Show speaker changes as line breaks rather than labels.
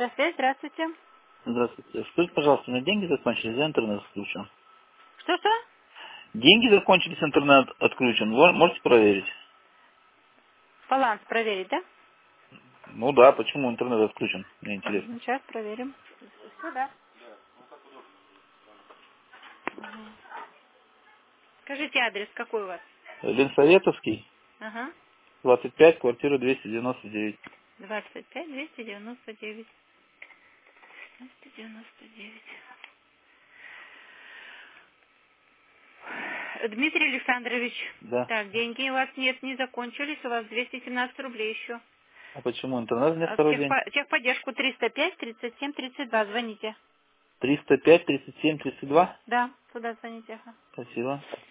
Электросвязь, здравствуйте.
Здравствуйте. Скажите, пожалуйста, у меня деньги закончились, я интернет отключен.
Что-что?
Деньги закончились, интернет отключен. Вы можете проверить?
Баланс проверить, да?
Ну да, почему интернет отключен? Мне интересно.
Сейчас проверим. Все, да. Скажите адрес, какой у вас?
Ленсоветовский,
Ага.
25, квартира 299.
25 299. 299. Дмитрий Александрович,
Да.
так, деньги у вас нет, не закончились, у вас 217 рублей еще.
А почему интернет мне
А в
второй день?
техподдержку 305 37 32, звоните.
305, 37, 32?
Да, туда звоните. Ага.
Спасибо.